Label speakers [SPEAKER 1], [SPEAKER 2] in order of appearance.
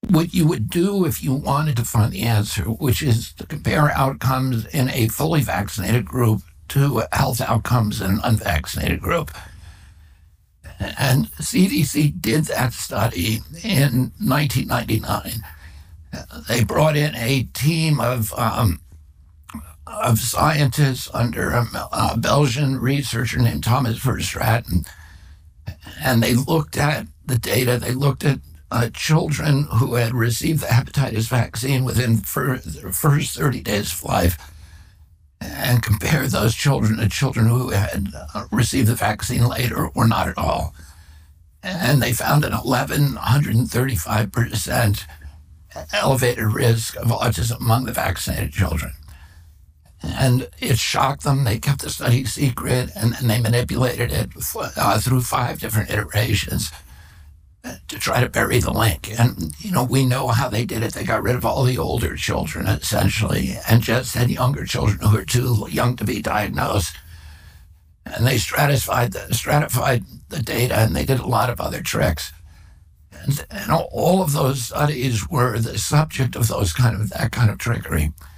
[SPEAKER 1] what you would do if you wanted to find the answer, which is to compare outcomes in a fully vaccinated group to health outcomes in an unvaccinated group. And CDC did that study in 1999. They brought in a team of scientists under a Belgian researcher named Thomas Verstraeten, and they looked at the data. They looked at children who had received the hepatitis vaccine within the first 30 days of life, and compared those children to children who had received the vaccine later or not at all. And they found an 135% elevated risk of autism among the vaccinated children. And it shocked them. They kept the study secret, and then they manipulated it through 5 different iterations to try to bury the link. And, we know how they did it. They got rid of all the older children, essentially, and just had younger children who were too young to be diagnosed. And they stratified the data, and they did a lot of other tricks. And all of those studies were the subject of that kind of trickery.